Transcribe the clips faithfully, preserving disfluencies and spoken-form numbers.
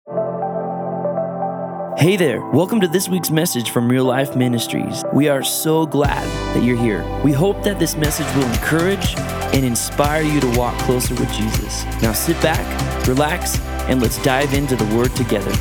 Hey there, welcome to this week's message from Real Life Ministries. We are so glad that you're here. We hope that this message will encourage and inspire you to walk closer with Jesus. Now sit back, relax, and let's dive into the Word together.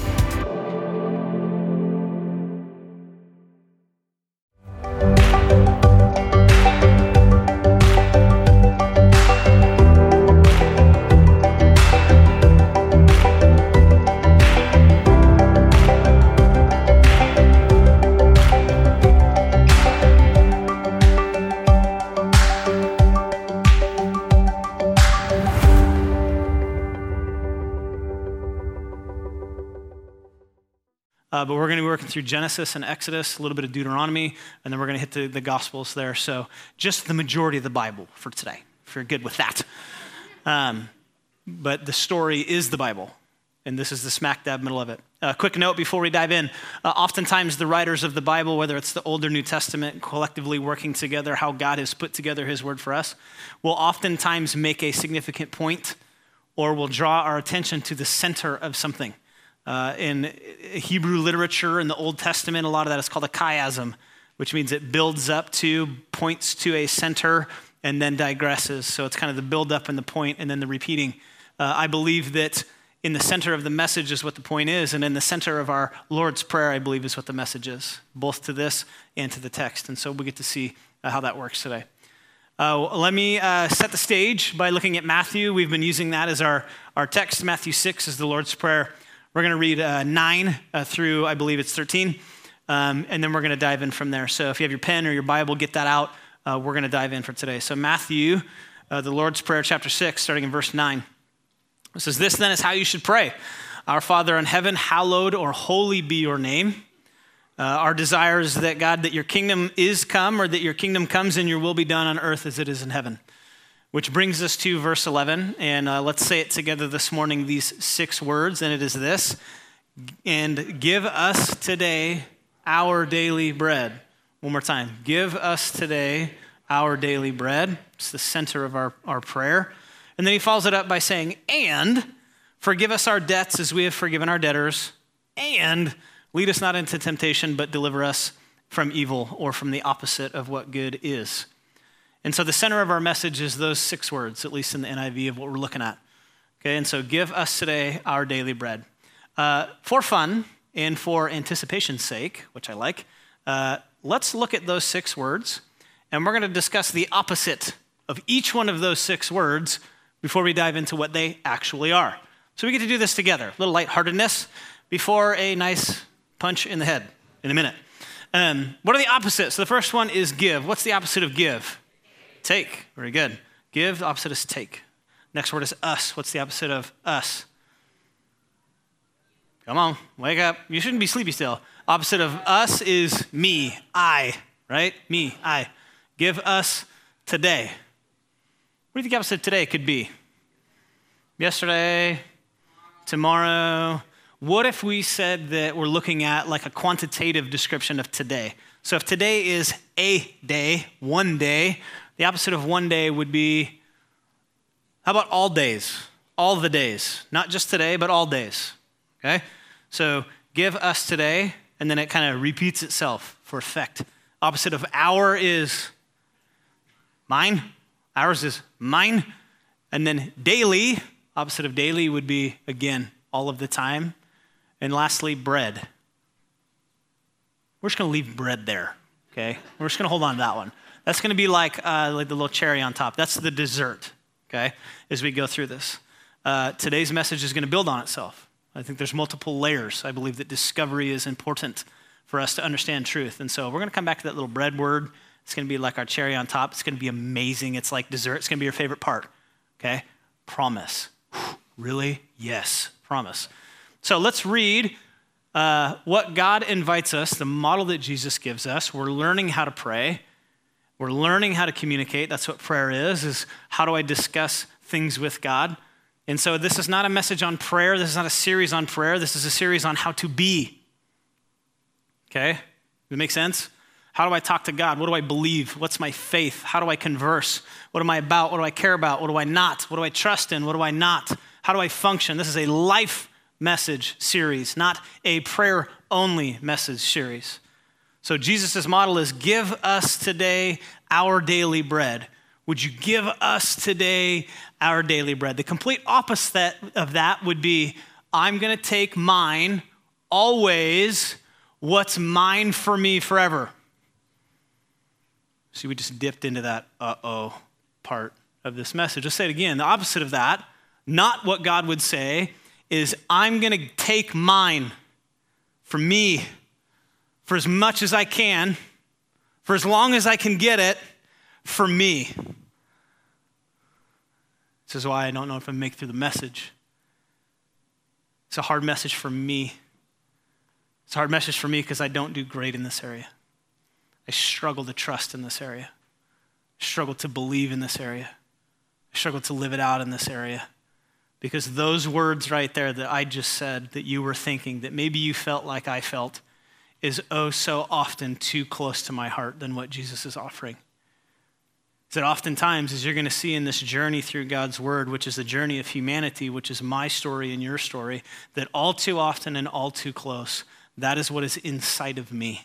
Uh, but we're going to be working through Genesis and Exodus, a little bit of Deuteronomy, and then we're going to hit the, the Gospels there. So just the majority of the Bible for today, if you're good with that. Um, but the story is the Bible, and this is the smack dab middle of it. A uh, quick note before we dive in. Uh, oftentimes the writers of the Bible, whether it's the Old or New Testament, collectively working together how God has put together his word for us, will oftentimes make a significant point or will draw our attention to the center of something. Uh, in Hebrew literature in the Old Testament, a lot of that is called a chiasm, which means it builds up to, points to a center, and then digresses. So it's kind of the build up and the point, and then the repeating. Uh, I believe that in the center of the message is what the point is, and in the center of our Lord's Prayer, I believe, is what the message is, both to this and to the text. And so we get to see uh, how that works today. Uh, let me uh, set the stage by looking at Matthew. We've been using that as our, our text. Matthew six is the Lord's Prayer. We're going to read uh, nine uh, through, I believe it's thirteen, um, and then we're going to dive in from there. So if you have your pen or your Bible, get that out. Uh, we're going to dive in for today. So Matthew, uh, the Lord's Prayer, chapter six, starting in verse nine. It says, "This then is how you should pray. Our Father in heaven, hallowed or holy be your name. Uh, our desire is that, God, that your kingdom is come, or that your kingdom comes and your will be done on earth as it is in heaven." Which brings us to verse eleven, and uh, let's say it together this morning, these six words, and it is this: "And give us today our daily bread." One more time. Give us today our daily bread. It's the center of our, our prayer. And then he follows it up by saying, "And forgive us our debts as we have forgiven our debtors, and lead us not into temptation, but deliver us from evil," or from the opposite of what good is. And so the center of our message is those six words, at least in the N I V of what we're looking at. Okay, and so give us today our daily bread. Uh, for fun and for anticipation's sake, which I like, uh, let's look at those six words, and we're going to discuss the opposite of each one of those six words before we dive into what they actually are. So we get to do this together, a little lightheartedness before a nice punch in the head in a minute. Um, what are the opposites? So the first one is give. What's the opposite of give? Take. Very good. Give, the opposite is take. Next word is us. What's the opposite of us? Come on, wake up. You shouldn't be sleepy still. Opposite of us is me, I, right? Me, I. Give us today. What do you think the opposite of today could be? Yesterday, tomorrow. What if we said that we're looking at like a quantitative description of today? So if today is a day, one day, the opposite of one day would be, how about all days? All the days. Not just today, but all days. Okay? So give us today, and then it kind of repeats itself for effect. Opposite of our is mine. Ours is mine. And then daily, opposite of daily would be, again, all of the time. And lastly, bread. We're just going to leave bread there, okay? We're just going to hold on to that one. That's going to be like, uh, like the little cherry on top. That's the dessert, okay, as we go through this. Uh, today's message is going to build on itself. I think there's multiple layers. I believe that discovery is important for us to understand truth. And so we're going to come back to that little bread word. It's going to be like our cherry on top. It's going to be amazing. It's like dessert. It's going to be your favorite part, okay? Promise. Really? Yes, promise. So let's read uh, what God invites us, the model that Jesus gives us. We're learning how to pray. We're learning how to communicate. That's what prayer is, is how do I discuss things with God? And so this is not a message on prayer. This is not a series on prayer. This is a series on how to be. Okay? Does it make sense? How do I talk to God? What do I believe? What's my faith? How do I converse? What am I about? What do I care about? What do I not? What do I trust in? What do I not? How do I function? This is a life message series, not a prayer-only message series. So Jesus' model is, give us today our daily bread. Would you give us today our daily bread? The complete opposite of that would be, I'm going to take mine always, what's mine for me forever. See, we just dipped into that uh-oh part of this message. Let's say it again. The opposite of that, not what God would say, is I'm going to take mine for me, for as much as I can, for as long as I can get it, for me. This is why I don't know if I make it through the message. It's a hard message for me. It's a hard message for me because I don't do great in this area. I struggle to trust in this area. I struggle to believe in this area. I struggle to live it out in this area. Because those words right there that I just said, that you were thinking, that maybe you felt like I felt, is oh so often too close to my heart than what Jesus is offering. Is that oftentimes, as you're going to see in this journey through God's word, which is the journey of humanity, which is my story and your story, that all too often and all too close, that is what is inside of me,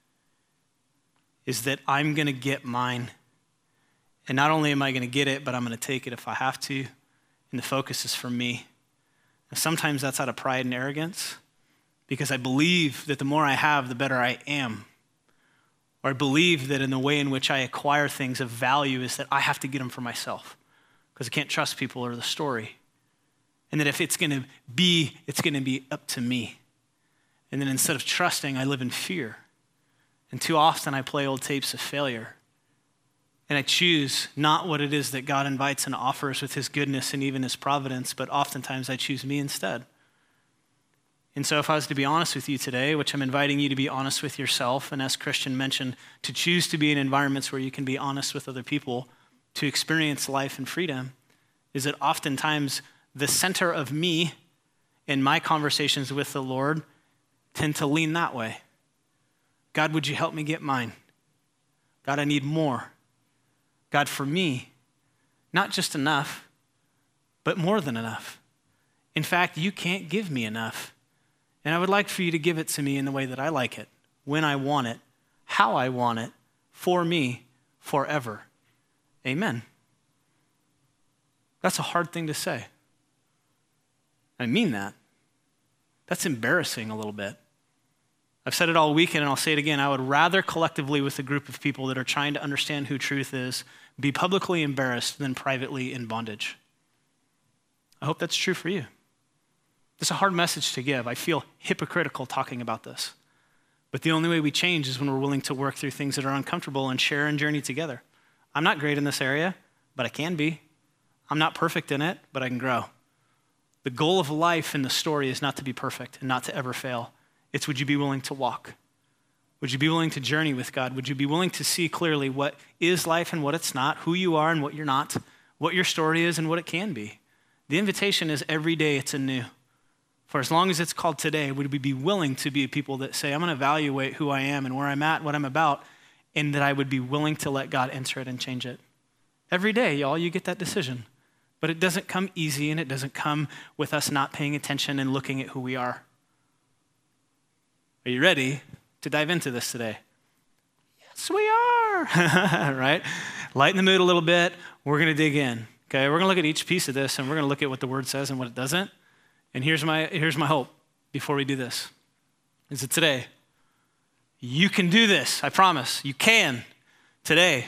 is that I'm going to get mine. And not only am I going to get it, but I'm going to take it if I have to. And the focus is for me. And sometimes that's out of pride and arrogance, because I believe that the more I have, the better I am. Or I believe that in the way in which I acquire things of value is that I have to get them for myself, because I can't trust people or the story. And that if it's going to be, it's going to be up to me. And then instead of trusting, I live in fear. And too often I play old tapes of failure. And I choose not what it is that God invites and offers with his goodness and even his providence, but oftentimes I choose me instead. And so if I was to be honest with you today, which I'm inviting you to be honest with yourself, and as Christian mentioned, to choose to be in environments where you can be honest with other people, to experience life and freedom, is that oftentimes the center of me in my conversations with the Lord tend to lean that way. God, would you help me get mine? God, I need more. God, for me, not just enough, but more than enough. In fact, you can't give me enough. And I would like for you to give it to me in the way that I like it, when I want it, how I want it, for me, forever. Amen. That's a hard thing to say. I mean that. That's embarrassing a little bit. I've said it all weekend, and I'll say it again. I would rather collectively with a group of people that are trying to understand who truth is be publicly embarrassed than privately in bondage. I hope that's true for you. It's a hard message to give. I feel hypocritical talking about this. But the only way we change is when we're willing to work through things that are uncomfortable and share and journey together. I'm not great in this area, but I can be. I'm not perfect in it, but I can grow. The goal of life in the story is not to be perfect and not to ever fail. It's, would you be willing to walk? Would you be willing to journey with God? Would you be willing to see clearly what is life and what it's not, who you are and what you're not, what your story is and what it can be? The invitation is every day it's anew. For as long as it's called today, would we be willing to be a people that say, I'm going to evaluate who I am and where I'm at, what I'm about, and that I would be willing to let God enter it and change it? Every day, y'all, you get that decision. But it doesn't come easy, and it doesn't come with us not paying attention and looking at who we are. Are you ready to dive into this today? Yes, we are. Right? Lighten the mood a little bit. We're going to dig in. Okay, we're going to look at each piece of this, and we're going to look at what the word says and what it doesn't. And here's my here's my hope before we do this, is that today, you can do this. I promise. You can. Today,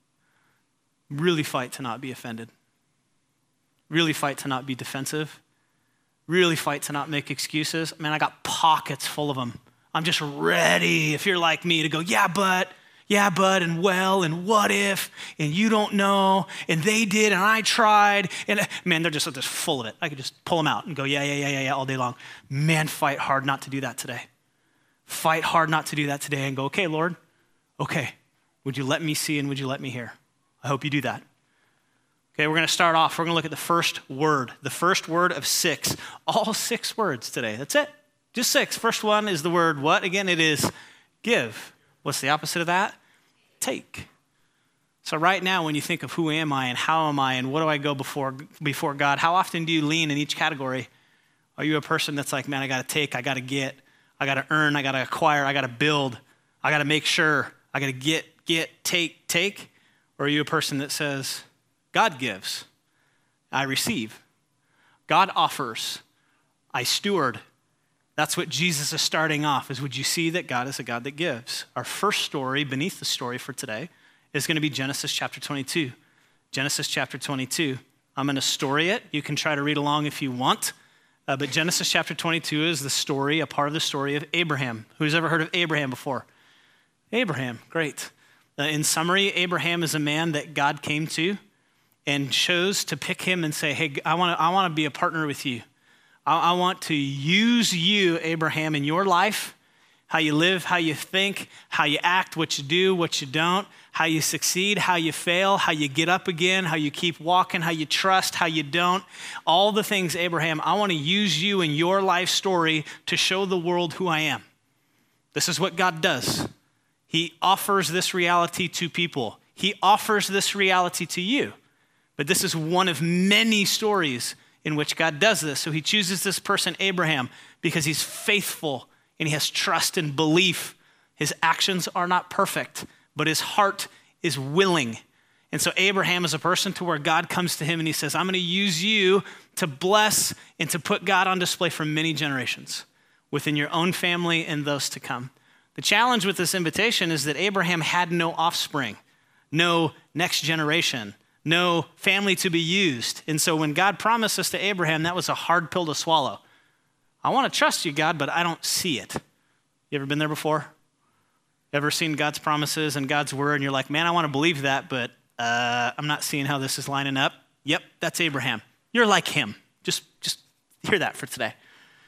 really fight to not be offended. Really fight to not be defensive. Really fight to not make excuses. Man, I got pockets full of them. I'm just ready, if you're like me, to go, yeah, but, yeah, but, and well, and what if, and you don't know, and they did, and I tried. And man, they're just, just full of it. I could just pull them out and go, yeah, yeah, yeah, yeah, yeah, all day long. Man, fight hard not to do that today. Fight hard not to do that today and go, okay, Lord, okay, would you let me see and would you let me hear? I hope you do that. Okay, we're going to start off. We're going to look at the first word, the first word of six. All six words today. That's it. Just six. First one is the word what? Again, it is give. What's the opposite of that? Take. So right now, when you think of who am I and how am I and what do I go before, before God, how often do you lean in each category? Are you a person that's like, man, I got to take, I got to get, I got to earn, I got to acquire, I got to build, I got to make sure, I got to get, get, take, take? Or are you a person that says, God gives, I receive. God offers, I steward. That's what Jesus is starting off, is would you see that God is a God that gives? Our first story beneath the story for today is going to be Genesis chapter twenty-two. Genesis chapter twenty-two. I'm going to story it. You can try to read along if you want. Uh, but Genesis chapter twenty-two is the story, a part of the story of Abraham. Who's ever heard of Abraham before? Abraham, great. Uh, in summary, Abraham is a man that God came to and chose to pick him and say, hey, I want to I want to be a partner with you. I, I want to use you, Abraham, in your life, how you live, how you think, how you act, what you do, what you don't, how you succeed, how you fail, how you get up again, how you keep walking, how you trust, how you don't. All the things, Abraham, I want to use you in your life story to show the world who I am. This is what God does. He offers this reality to people. He offers this reality to you. But this is one of many stories in which God does this. So he chooses this person, Abraham, because he's faithful and he has trust and belief. His actions are not perfect, but his heart is willing. And so Abraham is a person to where God comes to him and he says, I'm going to use you to bless and to put God on display for many generations within your own family and those to come. The challenge with this invitation is that Abraham had no offspring, no next generation, no family to be used. And so when God promised this to Abraham, that was a hard pill to swallow. I want to trust you, God, but I don't see it. You ever been there before? Ever seen God's promises and God's word, and you're like, man, I want to believe that, but uh, I'm not seeing how this is lining up? Yep, that's Abraham. You're like him. Just, just hear that for today.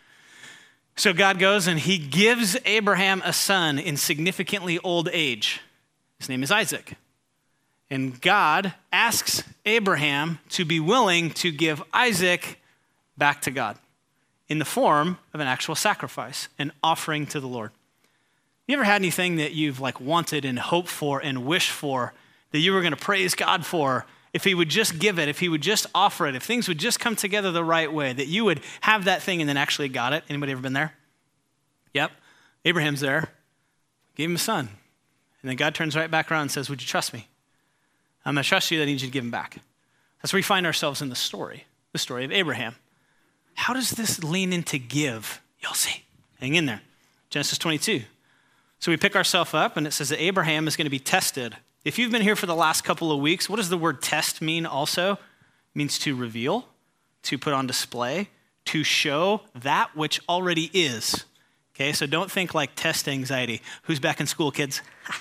So God goes and he gives Abraham a son in significantly old age. His name is Isaac. And God asks Abraham to be willing to give Isaac back to God in the form of an actual sacrifice, an offering to the Lord. You ever had anything that you've like wanted and hoped for and wished for that you were going to praise God for if he would just give it, if he would just offer it, if things would just come together the right way, that you would have that thing and then actually got it? Anybody ever been there? Yep. Abraham's there. Gave him a son. And then God turns right back around and says, would you trust me? I'm going to trust you that I need you to give him back. That's where we find ourselves in the story, the story of Abraham. How does this lean into give? You'll see. Hang in there. Genesis twenty-two. So we pick ourselves up and it says that Abraham is going to be tested. If you've been here for the last couple of weeks, what does the word test mean also? It means to reveal, to put on display, to show that which already is. Okay, so don't think like test anxiety. Who's back in school, kids?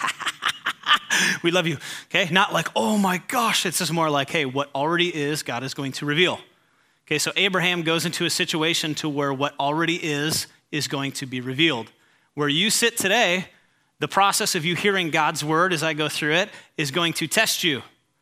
We love you. Okay, not like, oh my gosh. It's just more like, hey, what already is, God is going to reveal. Okay, so Abraham goes into a situation to where what already is, is going to be revealed. Where you sit today, the process of you hearing God's word as I go through it is going to test you,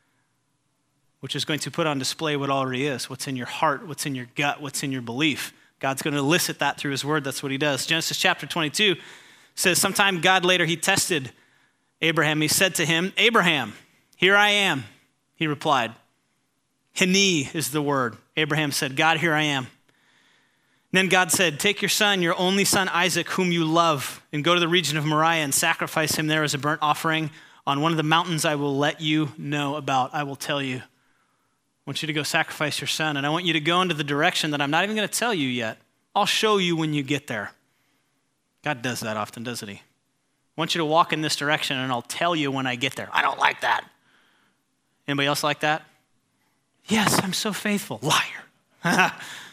which is going to put on display what already is, what's in your heart, what's in your gut, what's in your belief. God's going to elicit that through his word. That's what he does. Genesis chapter twenty-two says, sometime God later, he tested Abraham. He said to him, Abraham, here I am. He replied. Hene is the word. Abraham said, God, here I am. Then God said, take your son, your only son Isaac, whom you love, and go to the region of Moriah and sacrifice him there as a burnt offering on one of the mountains I will let you know about. I will tell you. I want you to go sacrifice your son, and I want you to go into the direction that I'm not even going to tell you yet. I'll show you when you get there. God does that often, doesn't he? I want you to walk in this direction, and I'll tell you when I get there. I don't like that. Anybody else like that? Yes, I'm so faithful. Liar.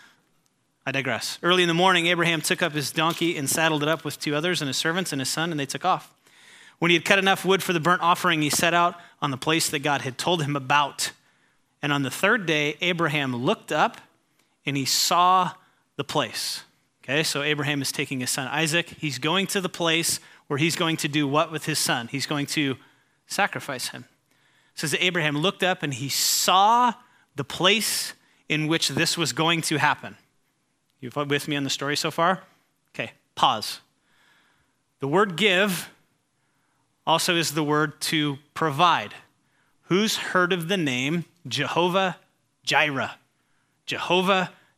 I digress. Early in the morning, Abraham took up his donkey and saddled it up with two others and his servants and his son, and they took off. When he had cut enough wood for the burnt offering, he set out on the place that God had told him about. And on the third day, Abraham looked up and he saw the place. Okay, so Abraham is taking his son Isaac. He's going to the place where he's going to do what with his son? He's going to sacrifice him. It says that Abraham looked up and he saw the place in which this was going to happen. You with me on the story so far? Okay, pause. The word give also is the word to provide. Who's heard of the name Jehovah Jireh? Jehovah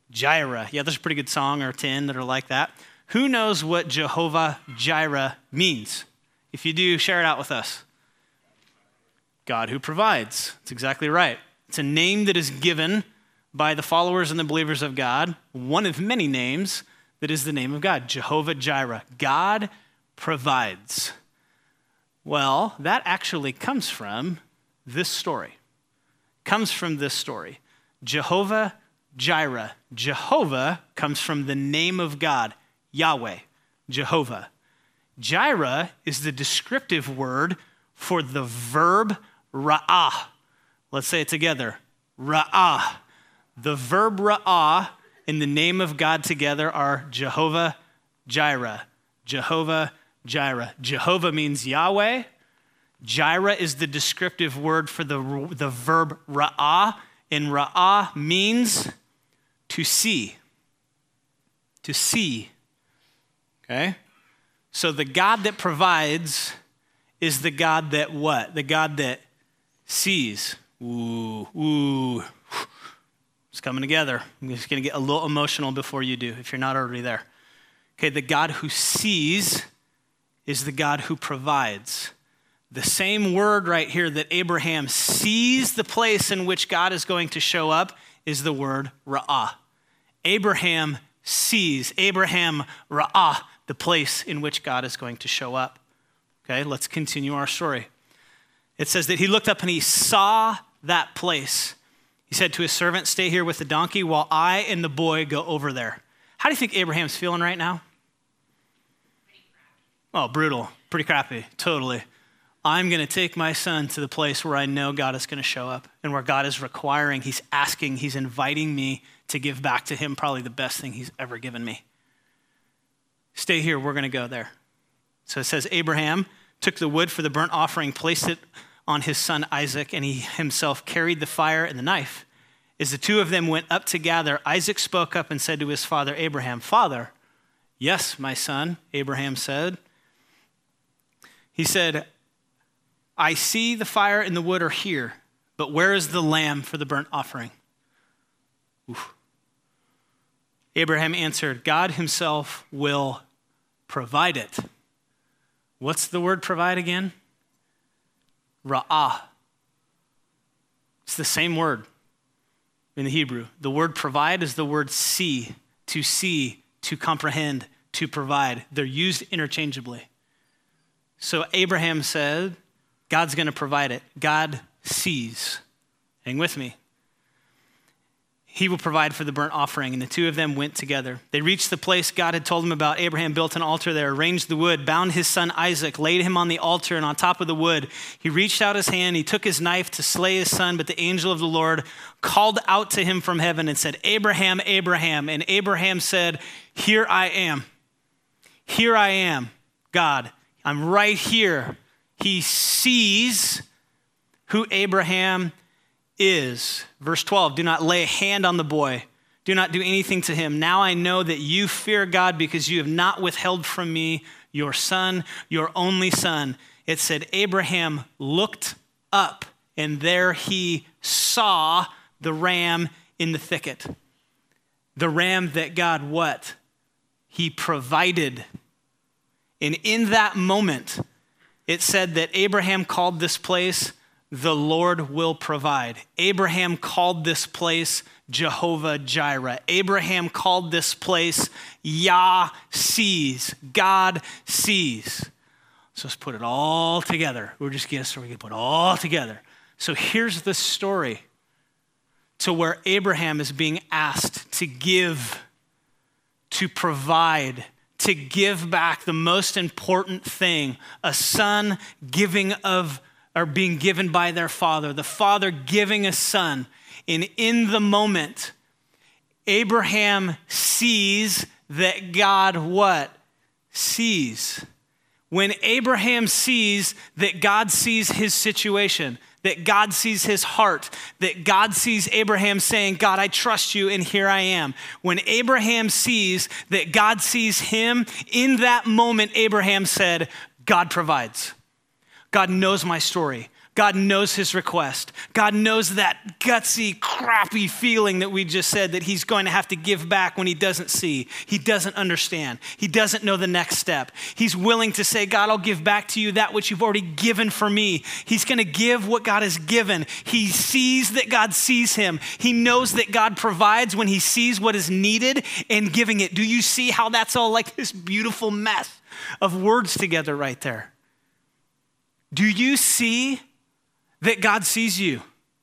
Jireh. Yeah, there's a pretty good song or ten that are like that. Who knows what Jehovah Jireh means? If you do, share it out with us. God who provides. That's exactly right. It's a name that is given by the followers and the believers of God, one of many names that is the name of God, Jehovah Jireh. God provides. Well, that actually comes from this story. Comes from this story. Jehovah Jireh. Jehovah comes from the name of God, Yahweh, Jehovah. Jireh is the descriptive word for the verb ra'ah. Let's say it together. Ra'ah. The verb ra'ah and the name of God together are Jehovah Jireh. Jehovah Jireh. Jehovah means Yahweh. Jireh is the descriptive word for the, the verb ra'ah, and ra'ah means to see. To see. Okay? So the God that provides is the God that what? The God that sees. Ooh, ooh. It's coming together. I'm just going to get a little emotional before you do, if you're not already there. Okay, the God who sees is the God who provides. The same word right here that Abraham sees the place in which God is going to show up is the word ra'ah. Abraham sees, Abraham ra'ah, the place in which God is going to show up. Okay, let's continue our story. It says that he looked up and he saw that place. He said to his servant, stay here with the donkey while I and the boy go over there. How do you think Abraham's feeling right now? Oh, brutal, pretty crappy, totally. I'm going to take my son to the place where I know God is going to show up and where God is requiring, he's asking, he's inviting me to give back to him probably the best thing he's ever given me. Stay here, we're going to go there. So it says Abraham took the wood for the burnt offering, placed it on his son Isaac, and he himself carried the fire and the knife. As the two of them went up to gather, Isaac spoke up and said to his father Abraham, Father, yes, my son, Abraham said. He said, I see the fire and the wood are here, but where is the lamb for the burnt offering? Oof. Abraham answered, God himself will provide it. What's the word provide again? Ra'ah. It's the same word in the Hebrew. The word provide is the word see, to see, to comprehend, to provide. They're used interchangeably. So Abraham said, God's going to provide it. God sees. Hang with me. He will provide for the burnt offering. And the two of them went together. They reached the place God had told them about. Abraham built an altar there, arranged the wood, bound his son Isaac, laid him on the altar, and on top of the wood, he reached out his hand. He took his knife to slay his son, but the angel of the Lord called out to him from heaven and said, Abraham, Abraham. And Abraham said, here I am. Here I am, God. I'm right here. He sees who Abraham is. Verse twelve, do not lay a hand on the boy. Do not do anything to him. Now I know that you fear God because you have not withheld from me your son, your only son. It said Abraham looked up and there he saw the ram in the thicket. The ram that God what? He provided. And in that moment, it said that Abraham called this place, the Lord will provide. Abraham called this place Jehovah Jireh. Abraham called this place Yah sees. God sees. So let's put it all together. We're just getting so we can put it all together. So here's the story to where Abraham is being asked to give, to provide, to give back the most important thing, a son giving of, or being given by their father, the father giving a son. And in the moment, Abraham sees that God what? Sees. When Abraham sees that God sees his situation, that God sees his heart, that God sees Abraham saying, God, I trust you, and here I am. When Abraham sees that God sees him, in that moment, Abraham said, God provides. God knows my story. God knows his request. God knows that gutsy, crappy feeling that we just said that he's going to have to give back when he doesn't see. He doesn't understand. He doesn't know the next step. He's willing to say, God, I'll give back to you that which you've already given for me. He's going to give what God has given. He sees that God sees him. He knows that God provides when he sees what is needed and giving it. Do you see how that's all like this beautiful mess of words together right there? Do you see that God sees you?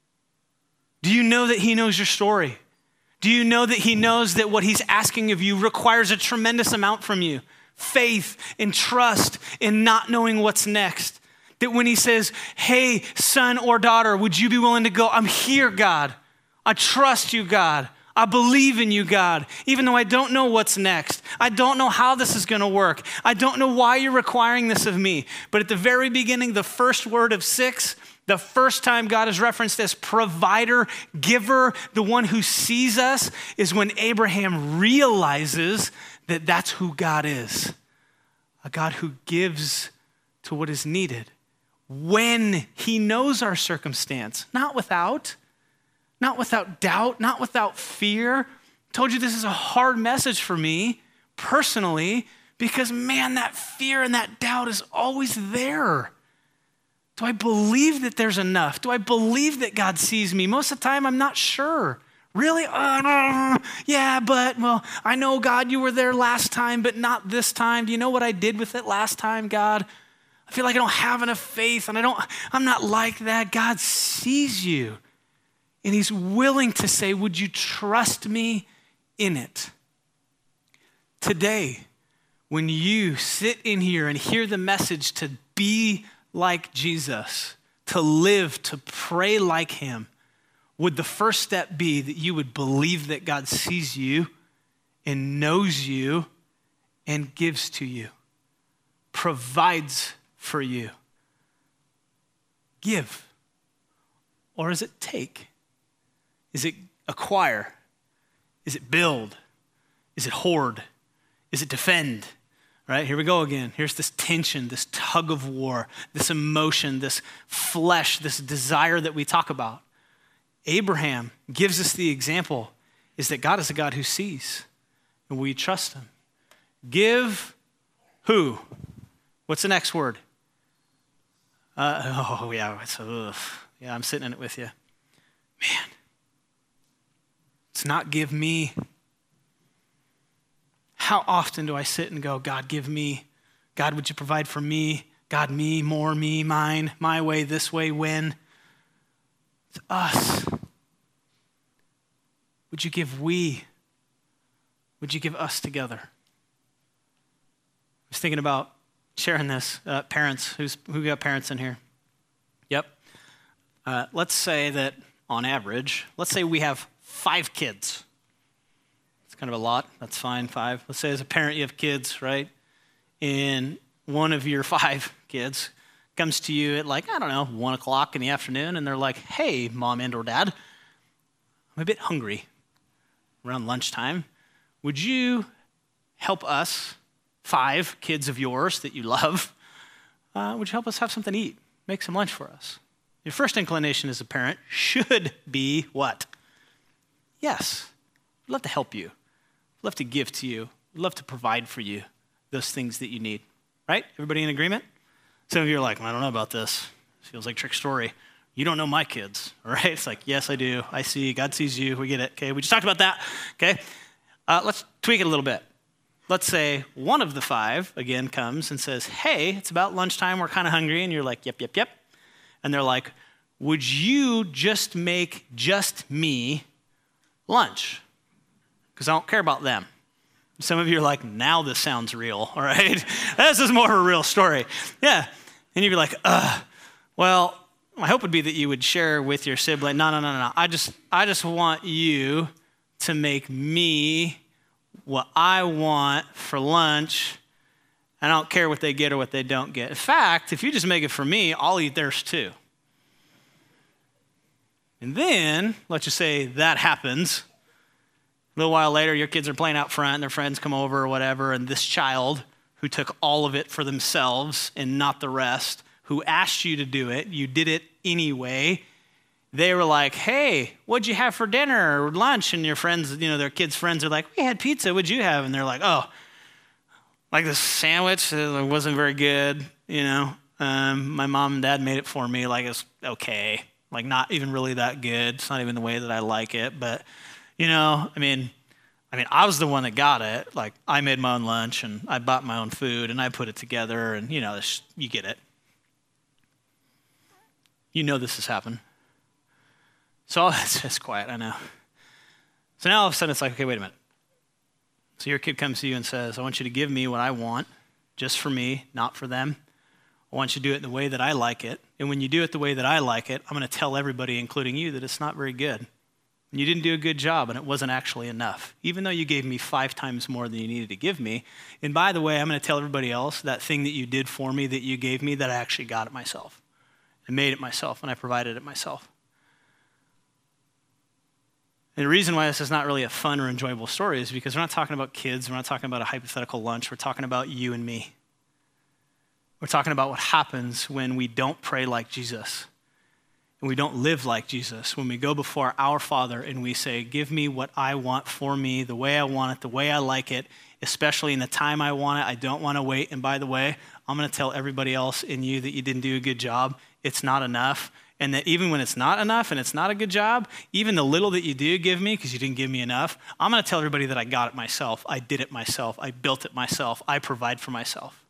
Do you know that he knows your story? Do you know that he knows that what he's asking of you requires a tremendous amount from you? Faith and trust in not knowing what's next. That when he says, hey, son or daughter, would you be willing to go? I'm here, God. I trust you, God. I believe in you, God, even though I don't know what's next. I don't know how this is going to work. I don't know why you're requiring this of me. But at the very beginning, the first word of six, the first time God is referenced as provider, giver, the one who sees us, is when Abraham realizes that that's who God is. A God who gives to what is needed when he knows our circumstance, not without, not without doubt, not without fear. I told you this is a hard message for me personally because, man, that fear and that doubt is always there. Do I believe that there's enough? Do I believe that God sees me? Most of the time, I'm not sure. Really? Uh, yeah, but, well, I know, God, you were there last time, but not this time. Do you know what I did with it last time, God? I feel like I don't have enough faith, and I don't, I'm not like that. God sees you, and he's willing to say, would you trust me in it? Today, when you sit in here and hear the message to be like Jesus, to live, to pray like him, would the first step be that you would believe that God sees you and knows you and gives to you, provides for you? Give. Or is it take? Is it acquire? Is it build? Is it hoard? Is it defend? Right, here we go again. Here's this tension, this tug of war, this emotion, this flesh, this desire that we talk about. Abraham gives us the example is that God is a God who sees, and we trust him. Give who? What's the next word? Uh, oh, yeah, it's, ugh. yeah, I'm sitting in it with you. Man, it's not give me. How often do I sit and go, God, give me. God, would you provide for me? God, me, more, me, mine, my way, this way, when? It's us. Would you give we? Would you give us together? I was thinking about sharing this. Uh, parents, who's who got parents in here? Yep. Uh, let's say that on average, let's say we have five kids. Kind of a lot, that's fine, five. Let's say as a parent you have kids, right? And one of your five kids comes to you at like, I don't know, one o'clock in the afternoon, and they're like, hey, mom and or dad, I'm a bit hungry around lunchtime. Would you help us, five kids of yours that you love, uh, would you help us have something to eat? Make some lunch for us. Your first inclination as a parent should be what? Yes, I'd love to help you. Love to give to you, love to provide for you those things that you need, right? Everybody in agreement? Some of you are like, I don't know about this. Feels like trick story. You don't know my kids, all right? It's like, yes, I do. I see. God sees you. We get it. Okay, we just talked about that. Okay, uh, let's tweak it a little bit. Let's say one of the five, again, comes and says, hey, it's about lunchtime. We're kind of hungry. And you're like, yep, yep, yep. And they're like, would you just make just me lunch? Because I don't care about them. Some of you are like, now this sounds real, all right? This is more of a real story. Yeah. And you'd be like, ugh. Well, my hope would be that you would share with your sibling, no, no, no, no. I just, I just want you to make me what I want for lunch. I don't care what they get or what they don't get. In fact, if you just make it for me, I'll eat theirs too. And then, let's just say that happens. A little while later, your kids are playing out front, and their friends come over or whatever, and this child who took all of it for themselves and not the rest, who asked you to do it, you did it anyway. They were like, hey, what'd you have for dinner or lunch? And your friends, you know, their kids' friends are like, we had pizza, what'd you have? And they're like, oh, like this sandwich, it wasn't very good, you know. Um, my mom and dad made it for me, like it's okay, like not even really that good. It's not even the way that I like it, but, you know, I mean, I mean, I was the one that got it. Like I made my own lunch and I bought my own food and I put it together and, you know, this, you get it. You know this has happened. So it's just quiet, I know. So now all of a sudden it's like, okay, wait a minute. So your kid comes to you and says, I want you to give me what I want, just for me, not for them. I want you to do it the way that I like it. And when you do it the way that I like it, I'm going to tell everybody, including you, that it's not very good. And you didn't do a good job and it wasn't actually enough, even though you gave me five times more than you needed to give me. And by the way, I'm going to tell everybody else that thing that you did for me, that you gave me, that I actually got it myself. I made it myself and I provided it myself. And the reason why this is not really a fun or enjoyable story is because we're not talking about kids. We're not talking about a hypothetical lunch. We're talking about you and me. We're talking about what happens when we don't pray like Jesus and we don't live like Jesus. When we go before our Father and we say, give me what I want for me, the way I want it, the way I like it, especially in the time I want it. I don't want to wait. And by the way, I'm going to tell everybody else in you that you didn't do a good job. It's not enough. And that even when it's not enough and it's not a good job, even the little that you do give me, because you didn't give me enough, I'm going to tell everybody that I got it myself. I did it myself. I built it myself. I provide for myself.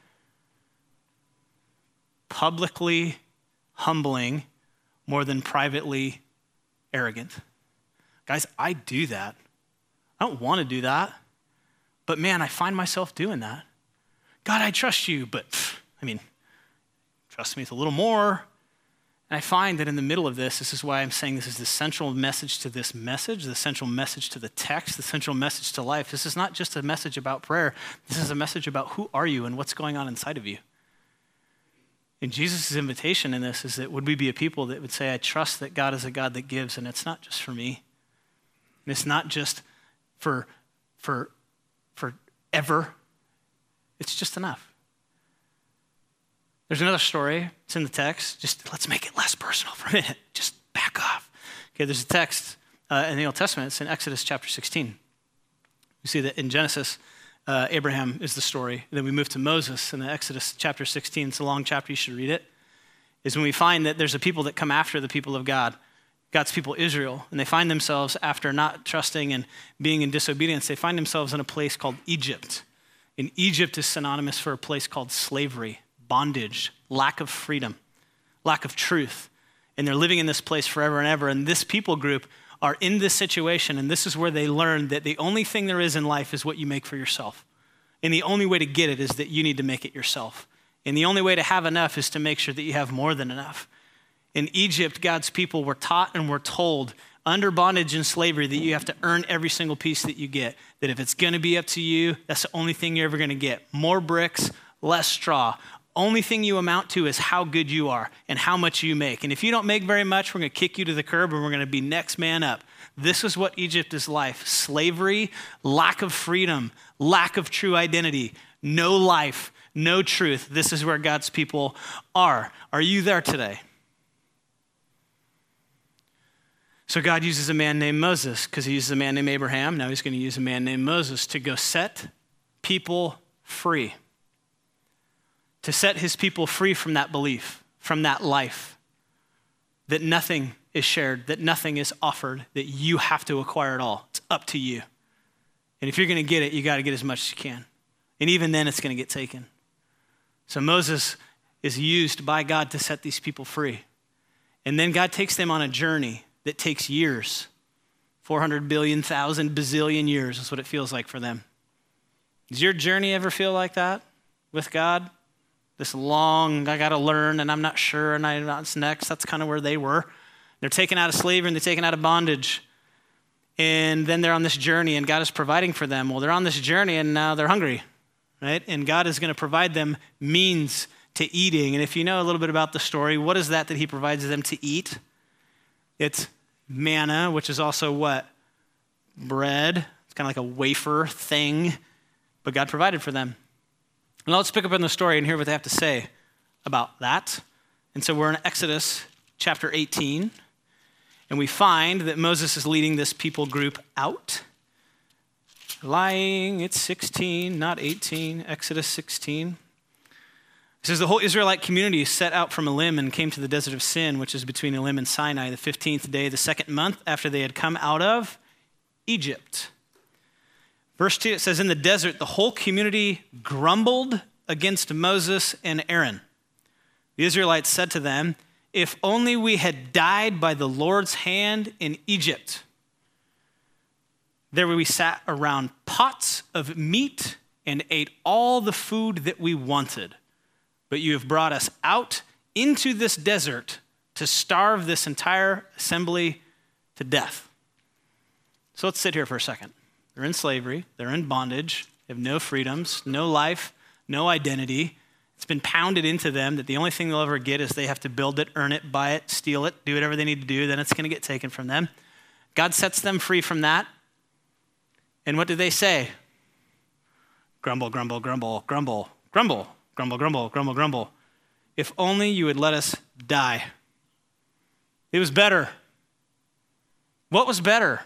Publicly humbling more than privately arrogant. Guys, I do that. I don't want to do that. But man, I find myself doing that. God, I trust you, but pff, I mean, trust me with a little more. And I find that in the middle of this, this is why I'm saying this is the central message to this message, the central message to the text, the central message to life. This is not just a message about prayer. This is a message about who are you and what's going on inside of you. And Jesus' invitation in this is that would we be a people that would say, I trust that God is a God that gives, and it's not just for me. And it's not just for, for, for ever. It's just enough. There's another story. It's in the text. Just let's make it less personal for a minute. Just back off. Okay, there's a text uh, in the Old Testament. It's in Exodus chapter sixteen. We see that in Genesis, uh, Abraham is the story. And then we move to Moses in the Exodus chapter sixteen. It's a long chapter. You should read it. Is when we find that there's a people that come after the people of God, God's people Israel, and they find themselves, after not trusting and being in disobedience, they find themselves in a place called Egypt. And Egypt is synonymous for a place called slavery, bondage, lack of freedom, lack of truth. And they're living in this place forever and ever. And this people group are in this situation, and this is where they learn that the only thing there is in life is what you make for yourself. And the only way to get it is that you need to make it yourself. And the only way to have enough is to make sure that you have more than enough. In Egypt, God's people were taught and were told under bondage and slavery that you have to earn every single piece that you get. That if it's going to be up to you, that's the only thing you're ever going to get. More bricks, less straw. Only thing you amount to is how good you are and how much you make. And if you don't make very much, we're going to kick you to the curb and we're going to be next man up. This is what Egypt is like. Slavery, lack of freedom, lack of true identity, no life, no truth. This is where God's people are. Are you there today? So God uses a man named Moses because he uses a man named Abraham. Now he's going to use a man named Moses to go set people free. To set his people free from that belief, from that life, that nothing is shared, that nothing is offered, that you have to acquire it all. It's up to you. And if you're going to get it, you got to get as much as you can. And even then, it's going to get taken. So Moses is used by God to set these people free. And then God takes them on a journey that takes years. four hundred billion, thousand, bazillion years is what it feels like for them. Does your journey ever feel like that with God? This long, I got to learn, and I'm not sure, and I know what's next. That's kind of where they were. They're taken out of slavery, and they're taken out of bondage. And then they're on this journey, and God is providing for them. Well, they're on this journey, and now they're hungry, right? And God is going to provide them means to eating. And if you know a little bit about the story, what is that that he provides them to eat? It's manna, which is also what? Bread. It's kind of like a wafer thing, but God provided for them. Now let's pick up in the story and hear what they have to say about that. And so we're in Exodus chapter eighteen, and we find that Moses is leading this people group out. Lying, it's sixteen, not eighteen, Exodus sixteen. It says the whole Israelite community set out from Elim and came to the desert of Sin, which is between Elim and Sinai, the fifteenth day, the second month after they had come out of Egypt. Verse two, it says, in the desert, the whole community grumbled against Moses and Aaron. The Israelites said to them, if only we had died by the Lord's hand in Egypt. There we sat around pots of meat and ate all the food that we wanted. But you have brought us out into this desert to starve this entire assembly to death. So let's sit here for a second. They're in slavery. They're in bondage. They have no freedoms, no life, no identity. It's been pounded into them that the only thing they'll ever get is they have to build it, earn it, buy it, steal it, do whatever they need to do. Then it's going to get taken from them. God sets them free from that. And what do they say? Grumble, grumble, grumble, grumble, grumble. Grumble, grumble, grumble, grumble. If only you would let us die. It was better. What was better?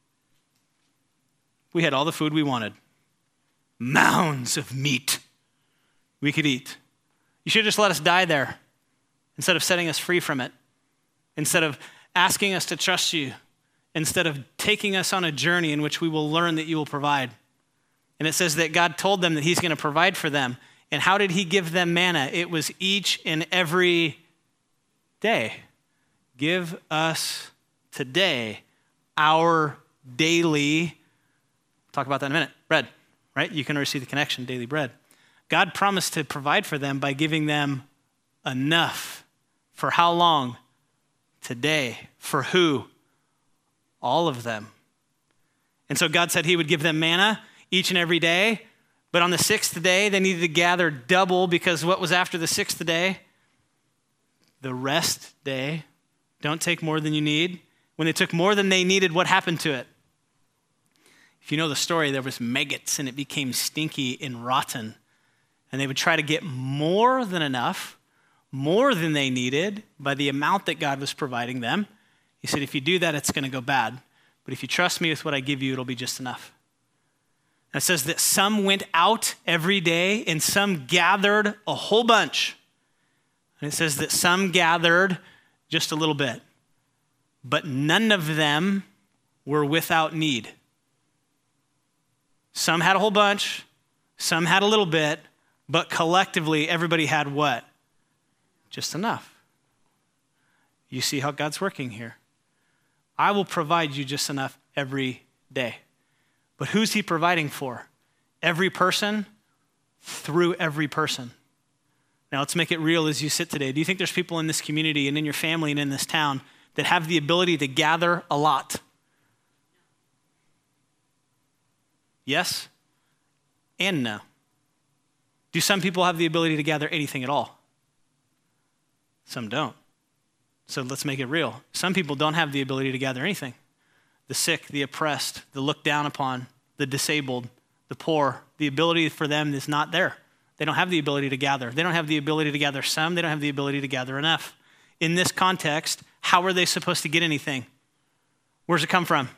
We had all the food we wanted. Mounds of meat we could eat. You should have just let us die there instead of setting us free from it, instead of asking us to trust you, instead of taking us on a journey in which we will learn that you will provide. And it says that God told them that he's going to provide for them. And how did he give them manna? It was each and every day. Give us today our daily, talk about that in a minute, bread, right? You can already see the connection, daily bread. God promised to provide for them by giving them enough. For how long? Today. For who? All of them. And so God said he would give them manna each and every day. But on the sixth day, they needed to gather double because what was after the sixth day? The rest day. Don't take more than you need. When they took more than they needed, what happened to it? If you know the story, there was maggots and it became stinky and rotten. And they would try to get more than enough, more than they needed by the amount that God was providing them. He said, if you do that, it's going to go bad. But if you trust me with what I give you, it'll be just enough. And it says that some went out every day and some gathered a whole bunch. And it says that some gathered just a little bit. But none of them were without need. Some had a whole bunch, some had a little bit, but collectively everybody had what? Just enough. You see how God's working here. I will provide you just enough every day. But who's he providing for? Every person, through every person. Now let's make it real as you sit today. Do you think there's people in this community and in your family and in this town that have the ability to gather a lot? Yes and no. Do some people have the ability to gather anything at all? Some don't. So let's make it real. Some people don't have the ability to gather anything. The sick, the oppressed, the looked down upon, the disabled, the poor, the ability for them is not there. They don't have the ability to gather. They don't have the ability to gather some. They don't have the ability to gather enough. In this context, how are they supposed to get anything? Where's it come from?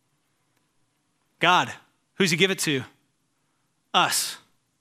God. Who's he give it to? Us.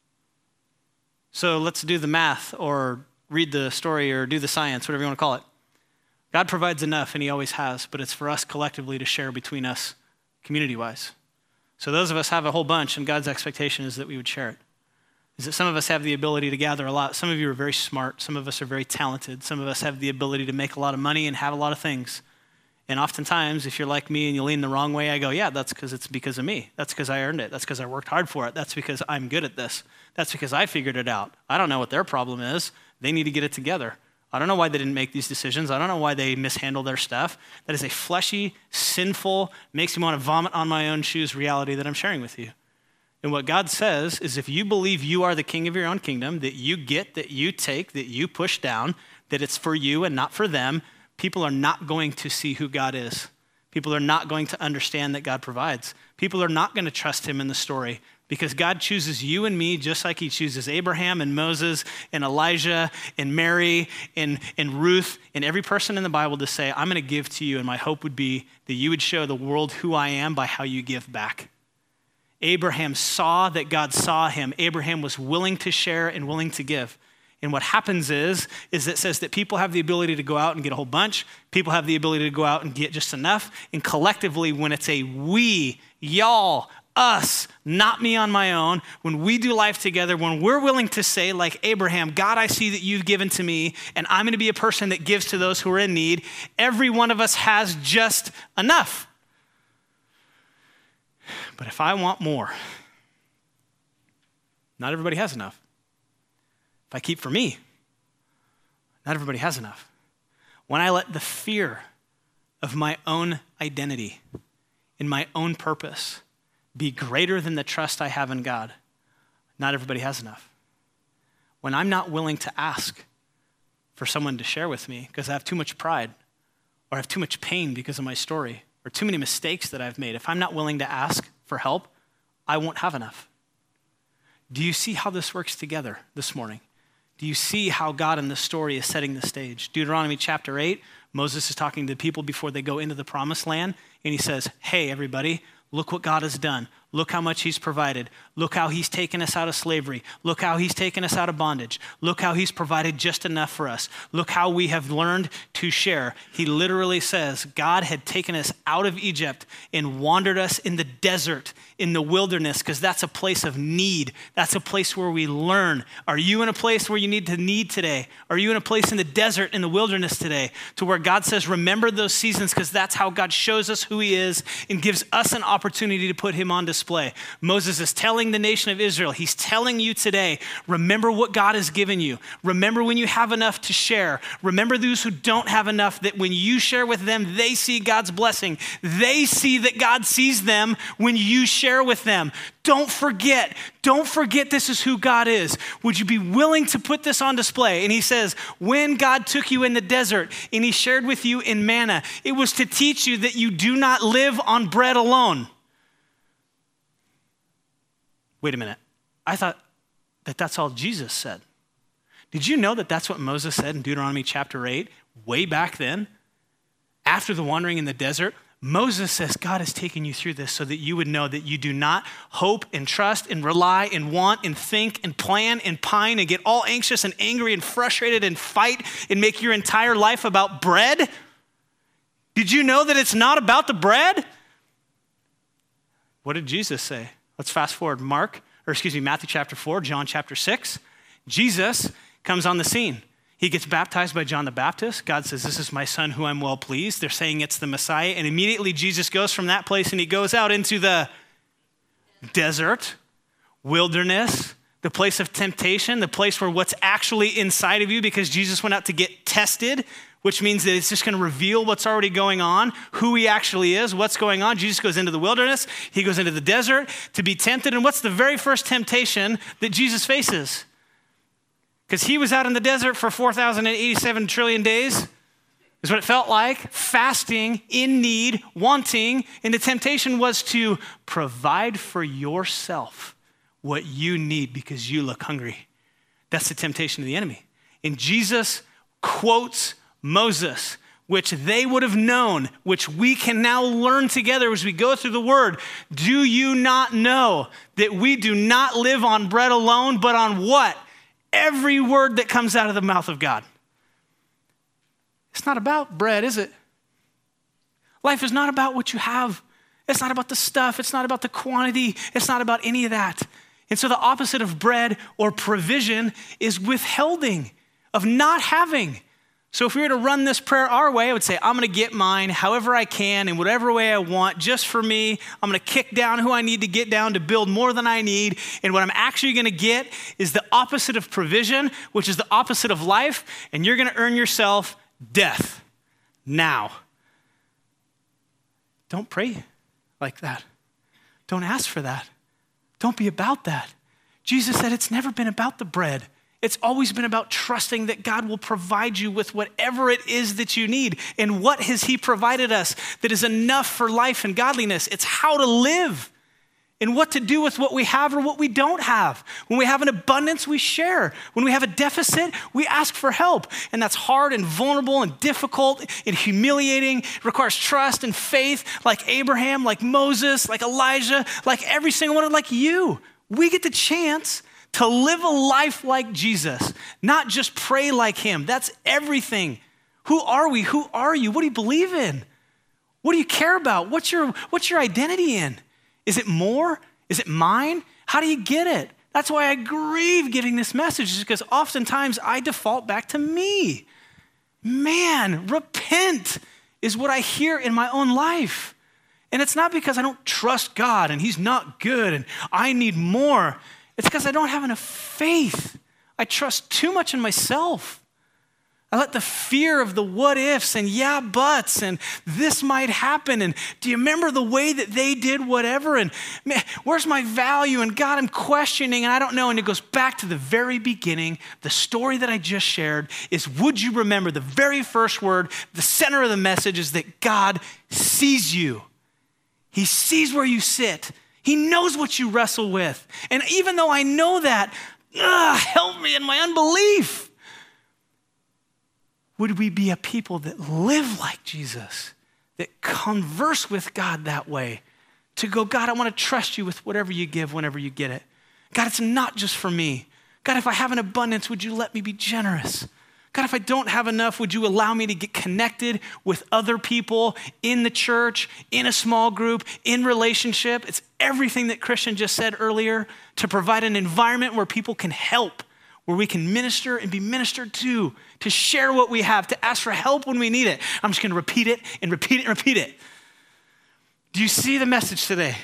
So let's do the math or read the story or do the science, whatever you want to call it. God provides enough, and he always has, but it's for us collectively to share between us community-wise. So those of us have a whole bunch, and God's expectation is that we would share it. Is that some of us have the ability to gather a lot. Some of you are very smart. Some of us are very talented. Some of us have the ability to make a lot of money and have a lot of things. And oftentimes, if you're like me and you lean the wrong way, I go, yeah, that's because it's because of me. That's because I earned it. That's because I worked hard for it. That's because I'm good at this. That's because I figured it out. I don't know what their problem is. They need to get it together. I don't know why they didn't make these decisions. I don't know why they mishandle their stuff. That is a fleshy, sinful, makes me want to vomit on my own shoes reality that I'm sharing with you. And what God says is if you believe you are the king of your own kingdom, that you get, that you take, that you push down, that it's for you and not for them, people are not going to see who God is. People are not going to understand that God provides. People are not going to trust him in the story. Because God chooses you and me just like he chooses Abraham and Moses and Elijah and Mary and, and Ruth and every person in the Bible to say, I'm going to give to you. And my hope would be that you would show the world who I am by how you give back. Abraham saw that God saw him. Abraham was willing to share and willing to give. And what happens is, is it says that people have the ability to go out and get a whole bunch. People have the ability to go out and get just enough. And collectively, when it's a we, y'all, us, not me on my own, when we do life together, when we're willing to say, like Abraham, God, I see that you've given to me, and I'm going to be a person that gives to those who are in need, every one of us has just enough. But if I want more, not everybody has enough. If I keep for me, not everybody has enough. When I let the fear of my own identity and my own purpose be greater than the trust I have in God, not everybody has enough. When I'm not willing to ask for someone to share with me because I have too much pride or I have too much pain because of my story or too many mistakes that I've made, if I'm not willing to ask for help, I won't have enough. Do you see how this works together this morning? Do you see how God in this story is setting the stage? Deuteronomy chapter eight, Moses is talking to the people before they go into the promised land, and he says, hey, everybody, look what God has done. Look how much he's provided. Look how he's taken us out of slavery. Look how he's taken us out of bondage. Look how he's provided just enough for us. Look how we have learned to share. He literally says God had taken us out of Egypt and wandered us in the desert, in the wilderness, because that's a place of need. That's a place where we learn. Are you in a place where you need to need today? Are you in a place in the desert, in the wilderness today, to where God says, remember those seasons, because that's how God shows us who he is and gives us an opportunity to put him on display. Moses is telling the nation of Israel, he's telling you today, remember what God has given you. Remember when you have enough to share. Remember those who don't have enough, that when you share with them, they see God's blessing. They see that God sees them when you share with them. Don't forget, don't forget this is who God is. Would you be willing to put this on display? And he says, when God took you in the desert and he shared with you in manna, it was to teach you that you do not live on bread alone. Wait a minute. I thought that that's all Jesus said. Did you know that that's what Moses said in Deuteronomy chapter eight, way back then? After the wandering in the desert, Moses says God has taken you through this so that you would know that you do not hope and trust and rely and want and think and plan and pine and get all anxious and angry and frustrated and fight and make your entire life about bread. Did you know that it's not about the bread? What did Jesus say? Let's fast forward Mark, or excuse me, Matthew chapter four, John chapter six. Jesus comes on the scene. He gets baptized by John the Baptist. God says, this is my son who I'm well pleased. They're saying it's the Messiah. And immediately Jesus goes from that place and he goes out into the desert, wilderness, the place of temptation, the place where what's actually inside of you, because Jesus went out to get tested, which means that it's just going to reveal what's already going on, who he actually is, what's going on. Jesus goes into the wilderness. He goes into the desert to be tempted. And what's the very first temptation that Jesus faces? Because he was out in the desert for four thousand eighty-seven trillion days, is what it felt like, fasting, in need, wanting. And the temptation was to provide for yourself what you need because you look hungry. That's the temptation of the enemy. And Jesus quotes Moses, which they would have known, which we can now learn together as we go through the word. Do you not know that we do not live on bread alone, but on what? Every word that comes out of the mouth of God. It's not about bread, is it? Life is not about what you have. It's not about the stuff. It's not about the quantity. It's not about any of that. And so the opposite of bread or provision is withholding, of not having. So if we were to run this prayer our way, I would say, I'm going to get mine however I can in whatever way I want, just for me. I'm going to kick down who I need to get down to build more than I need. And what I'm actually going to get is the opposite of provision, which is the opposite of life. And you're going to earn yourself death now. Don't pray like that. Don't ask for that. Don't be about that. Jesus said it's never been about the bread. It's always been about trusting that God will provide you with whatever it is that you need. And what has he provided us that is enough for life and godliness? It's how to live. and what to do with what we have or what we don't have. When we have an abundance, we share. When we have a deficit, we ask for help. And that's hard and vulnerable and difficult and humiliating. It requires trust and faith like Abraham, like Moses, like Elijah, like every single one, like you. We get the chance to live a life like Jesus, not just pray like him. That's everything. Who are we? Who are you? What do you believe in? What do you care about? What's your, what's your identity in? Is it more? Is it mine? How do you get it? That's why I grieve giving this message, is because oftentimes I default back to me. Man, repent is what I hear in my own life. And it's not because I don't trust God and he's not good and I need more. It's because I don't have enough faith. I trust too much in myself. I let the fear of the what ifs and yeah buts and this might happen and do you remember the way that they did whatever and man, where's my value and God, I'm questioning and I don't know. And it goes back to the very beginning. The story that I just shared is, would you remember the very first word, the center of the message is that God sees you. He sees where you sit. He knows what you wrestle with. And even though I know that, ugh, help me in my unbelief. Would we be a people that live like Jesus, that converse with God that way, to go, God, I want to trust you with whatever you give whenever you get it. God, it's not just for me. God, if I have an abundance, would you let me be generous? God, if I don't have enough, would you allow me to get connected with other people in the church, in a small group, in relationship? It's everything that Christian just said earlier, to provide an environment where people can help, where we can minister and be ministered to, to share what we have, to ask for help when we need it. I'm just gonna repeat it and repeat it and repeat it. Do you see the message today?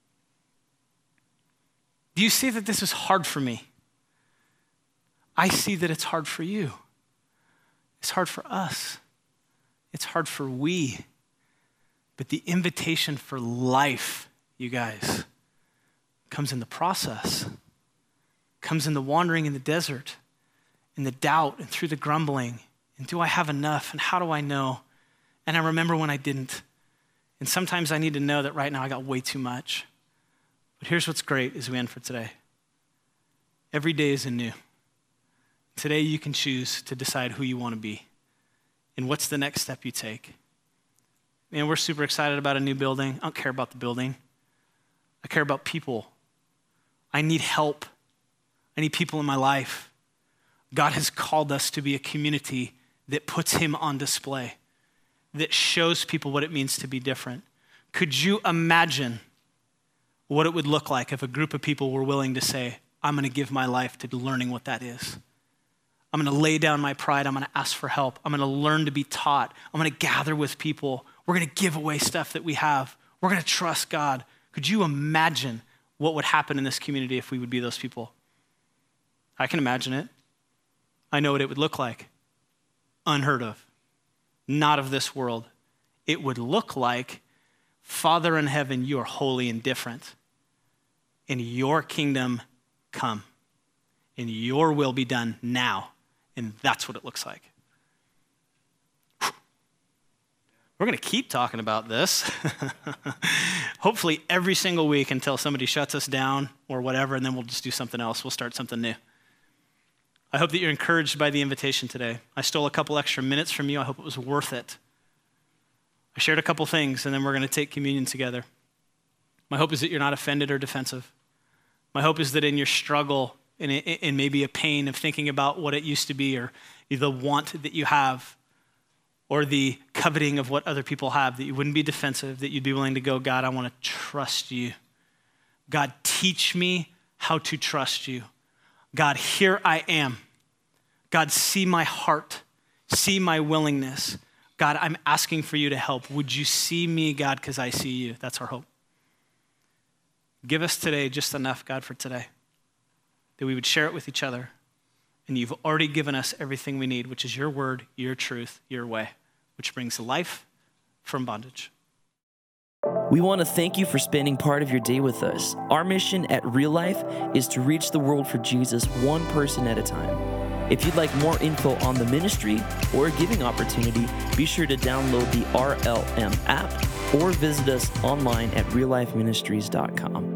Do you see that this is hard for me? I see that it's hard for you. It's hard for us. It's hard for we. But the invitation for life, you guys, comes in the process. Comes in the wandering in the desert, in the doubt and through the grumbling. And do I have enough? And how do I know? And I remember when I didn't. And sometimes I need to know that right now I got way too much. But here's what's great as we end for today. Every day is anew. Today you can choose to decide who you want to be and what's the next step you take. Man, we're super excited about a new building. I don't care about the building. I care about people. I need help. I need people in my life. God has called us to be a community that puts him on display, that shows people what it means to be different. Could you imagine what it would look like if a group of people were willing to say, I'm gonna give my life to learning what that is. I'm gonna lay down my pride. I'm gonna ask for help. I'm gonna learn to be taught. I'm gonna gather with people. We're gonna give away stuff that we have. We're gonna trust God. Could you imagine what would happen in this community if we would be those people? I can imagine it. I know what it would look like. Unheard of. Not of this world. It would look like, Father in heaven, you are holy and different. And your kingdom come. And your will be done now. And that's what it looks like. We're going to keep talking about this. Hopefully every single week until somebody shuts us down or whatever, and then we'll just do something else. We'll start something new. I hope that you're encouraged by the invitation today. I stole a couple extra minutes from you. I hope it was worth it. I shared a couple things, and then we're going to take communion together. My hope is that you're not offended or defensive. My hope is that in your struggle and in maybe a pain of thinking about what it used to be, or the want that you have, or the coveting of what other people have, that you wouldn't be defensive, that you'd be willing to go, God, I want to trust you. God, teach me how to trust you. God, here I am. God, see my heart. See my willingness. God, I'm asking for you to help. Would you see me, God, because I see you? That's our hope. Give us today just enough, God, for today, that we would share it with each other. And you've already given us everything we need, which is your word, your truth, your way, which brings life from bondage. We want to thank you for spending part of your day with us. Our mission at Real Life is to reach the world for Jesus one person at a time. If you'd like more info on the ministry or a giving opportunity, be sure to download the R L M app or visit us online at real life ministries dot com.